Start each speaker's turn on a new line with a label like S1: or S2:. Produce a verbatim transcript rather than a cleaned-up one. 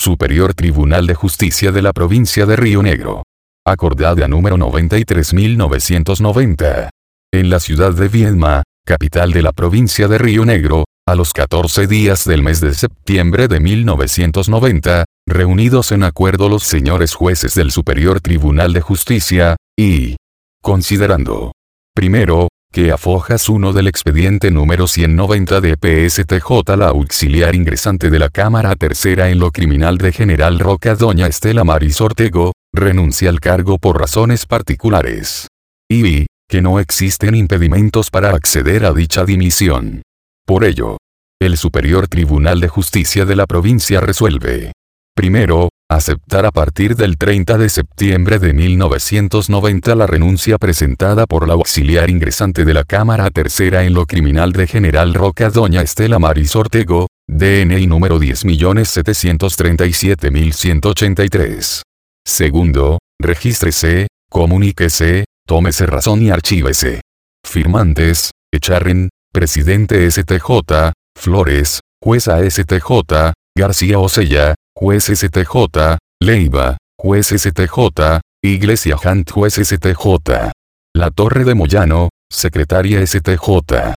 S1: Superior Tribunal de Justicia de la Provincia de Río Negro. Acordada número noventa y tres mil novecientos noventa. En la ciudad de Viedma, capital de la provincia de Río Negro, a los catorce días del mes de septiembre de mil novecientos noventa, reunidos en acuerdo los señores jueces del Superior Tribunal de Justicia, y considerando, primero, que a fojas uno del expediente número ciento noventa de P S T J la auxiliar ingresante de la Cámara Tercera en lo criminal de General Roca doña Estela Maris Ortego, renuncia al cargo por razones particulares. Y, que no existen impedimentos para acceder a dicha dimisión. Por ello, el Superior Tribunal de Justicia de la provincia resuelve. Primero, aceptar a partir del treinta de septiembre de mil novecientos noventa la renuncia presentada por la auxiliar ingresante de la Cámara Tercera en lo criminal de General Roca doña Estela Maris Ortego, D N I número diez millones setecientos treinta y siete mil ciento ochenta y tres. Segundo, regístrese, comuníquese, tómese razón y archívese. Firmantes, Echarren, Presidente S T J, Flores, Jueza S T J, García Osella, Juez S T J, Leiva, Juez S T J, Iglesia Hunt Juez S T J. La Torre de Moyano, Secretaria S T J.